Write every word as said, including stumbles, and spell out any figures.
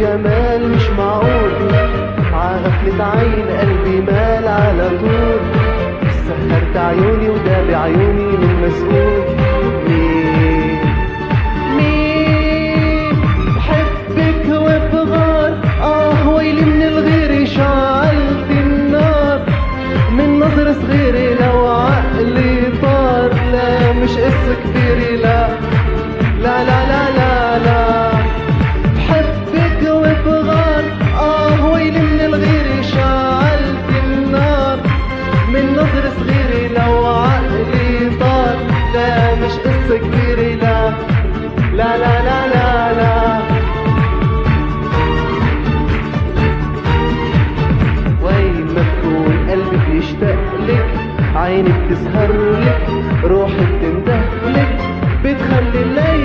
جمال مش معقول، عغفلة عين قلبي مال على طول. سهرت عيوني وده بعيوني من مسؤول. مين مين بحبك وبغار، اه ويلي من الغير شعلت النار. من نظر صغيرة لو عقلي طار، لا مش قصة كبيرة، لا لا لا لا لا لا. بحبك وبغار، اه ويلي من الغير شعلت النار. من نظر صغيرة لو عقلي طار، لا مش قصة كبيرة، لا لا لا لا لا لا. وين ما تكون قلبي بيشتاق لك، عيني بتسهر لك، روحي بتنده لك، بتخلي الليل